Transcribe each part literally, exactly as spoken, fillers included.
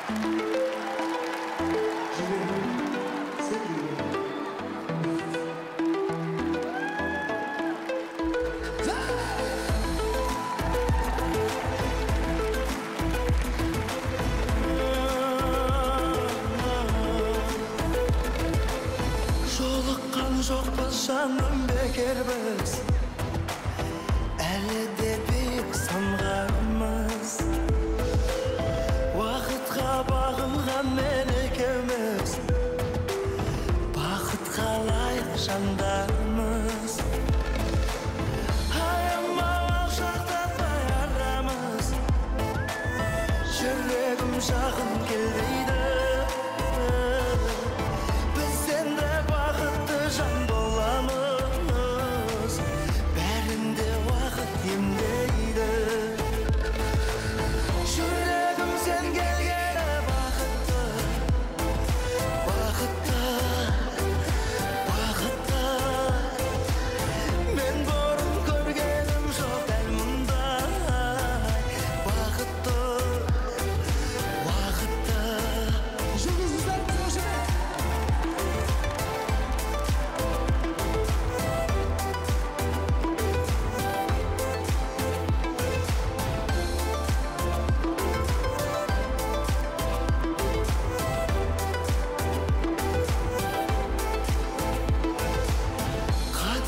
Жаным бекербіз әлі де бек самғамыз уақытқа бағынған мен екеуміз бақытқа лайық жандармыз аямау шақтатпай арамыз жүрегім жақын келмейді біз енді бақытты жан бәрінде уақыт емдейді жүрегім сен келгені бақытты бақытты бақытты мен бұрын көргенім жоқ дәл мұндай бақытты уақытты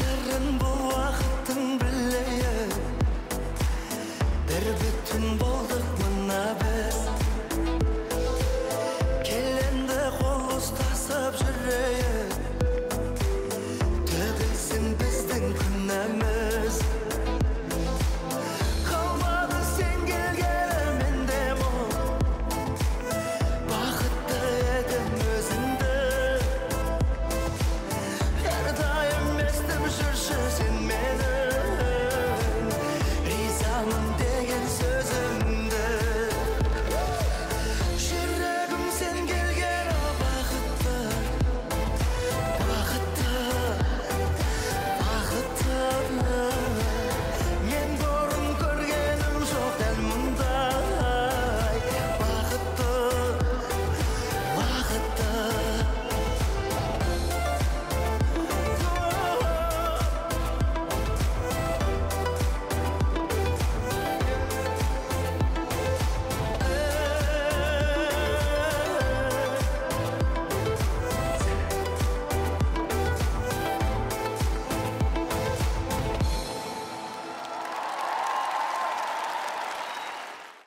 бұл уақыттың білейін бір бүтін болды